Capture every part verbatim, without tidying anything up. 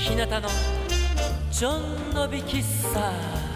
日向のジョンのび喫茶。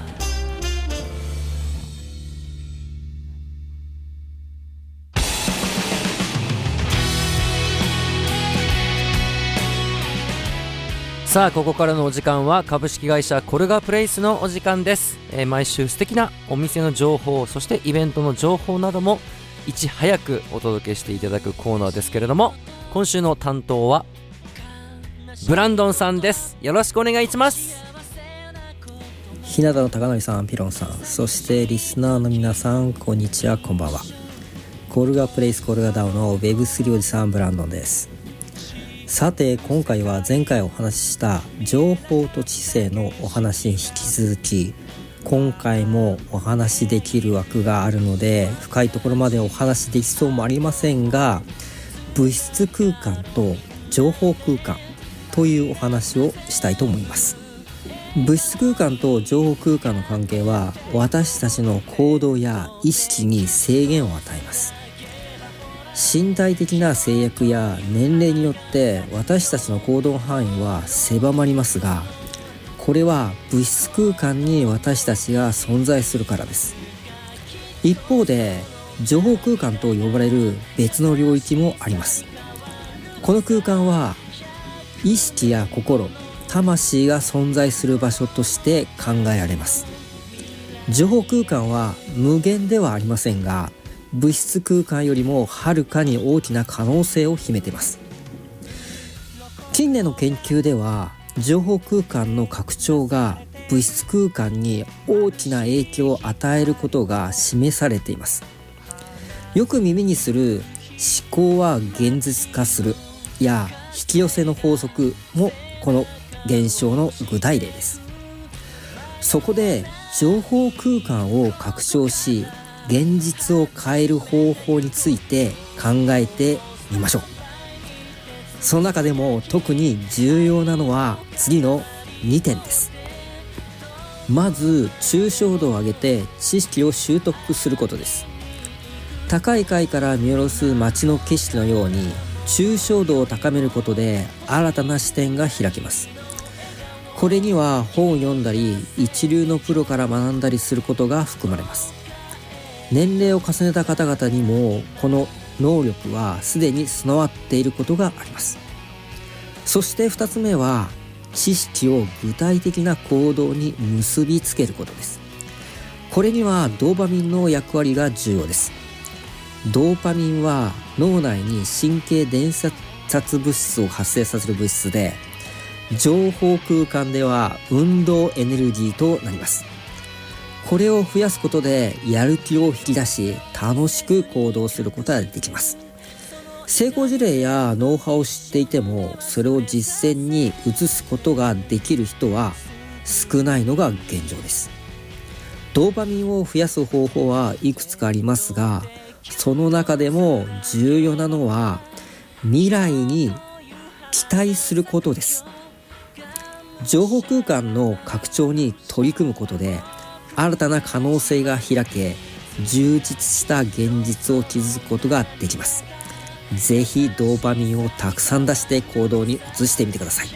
さあここからのお時間は株式会社コルガプレイスのお時間です、えー、毎週素敵なお店の情報、そしてイベントの情報などもいち早くお届けしていただくコーナーですけれども、今週の担当はブランドンさんです。よろしくお願いします。 日向の高則さん、ピロンさん、そしてリスナーの皆さん、こんにちは、こんばんは。コルガプレイスコルガダオの ウェブスリー おじさんブランドンです。さて今回は前回お話しした情報と知性のお話に引き続き、今回もお話できる枠があるので深いところまでお話できそうもありませんが、物質空間と情報空間というお話をしたいと思います。物質空間と情報空間の関係は私たちの行動や意識に制限を与えます。身体的な制約や年齢によって私たちの行動範囲は狭まりますが、これは物質空間に私たちが存在するからです。一方で情報空間と呼ばれる別の領域もあります。この空間は意識や心、魂が存在する場所として考えられます。情報空間は無限ではありませんが、物質空間よりもはるかに大きな可能性を秘めています。近年の研究では情報空間の拡張が物質空間に大きな影響を与えることが示されています。よく耳にする思考は現実化するや引き寄せの法則もこの現象の具体例です。そこで情報空間を拡張し現実を変える方法について考えてみましょう。その中でも特に重要なのは次のにてんです。まず抽象度を上げて知識を習得することです。高い階から見下ろす街の景色のように抽象度を高めることで新たな視点が開けます。これには本を読んだり一流のプロから学んだりすることが含まれます。年齢を重ねた方々にもこの能力はすでに備わっていることがあります。そしてふたつめは知識を具体的な行動に結びつけることです。これにはドーパミンの役割が重要です。ドーパミンは脳内に神経伝達物質を発生させる物質で、情報空間では運動エネルギーとなります。これを増やすことでやる気を引き出し楽しく行動することができます。成功事例やノウハウを知っていてもそれを実践に移すことができる人は少ないのが現状です。ドーパミンを増やす方法はいくつかありますが、その中でも重要なのは未来に期待することです。情報空間の拡張に取り組むことで新たな可能性が開け、充実した現実を築くことができます。ぜひドーパミンをたくさん出して行動に移してみてください。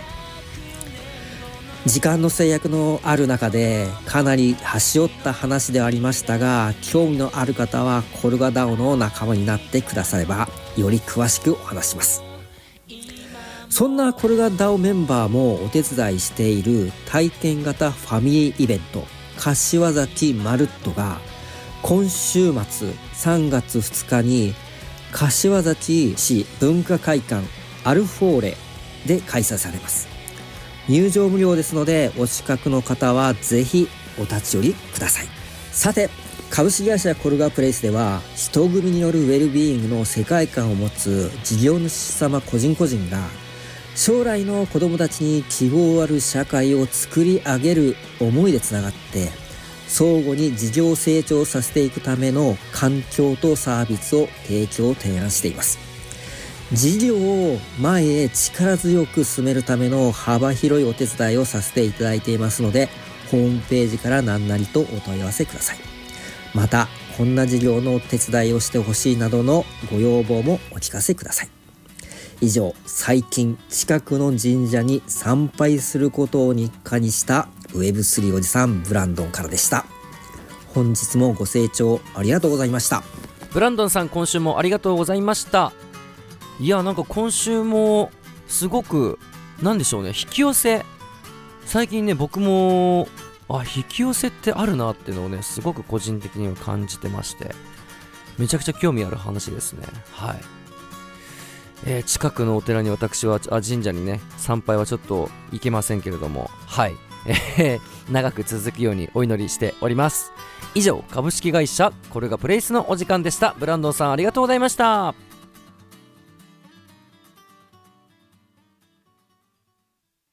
時間の制約のある中でかなり端折った話ではありましたが、興味のある方はコルガダオの仲間になってくださればより詳しくお話します。そんなコルガダオメンバーもお手伝いしている体験型ファミリーイベント柏崎まるっとが今週末さんがつふつかに柏崎市文化会館アルフォーレで開催されます。入場無料ですのでお近くの方はぜひお立ち寄りください。さて株式会社コルガプレイスでは人組によるウェルビーイングの世界観を持つ事業主様個人個人が将来の子どもたちに希望ある社会を作り上げる思いでつながって相互に事業成長させていくための環境とサービスを提供提案しています。事業を前へ力強く進めるための幅広いお手伝いをさせていただいていますので、ホームページから何なりとお問い合わせください。またこんな事業のお手伝いをしてほしいなどのご要望もお聞かせください。 以上、最近近くの神社に参拝することを日課にした ウェブスリー おじさんブランドンからでした。本日もご清聴ありがとうございました。 ブランドンさん、今週もありがとうございました。いや、なんか今週もすごくなんでしょうね、引き寄せ、最近ね僕もあ引き寄せってあるなっていうのをねすごく個人的には感じてまして、めちゃくちゃ興味ある話ですね。はい、えー、近くのお寺に私はあ神社にね参拝はちょっと行けませんけれども、はい、えー、長く続くようにお祈りしております。以上、株式会社コルガプレイスのお時間でした。ブランドンさん、ありがとうございました。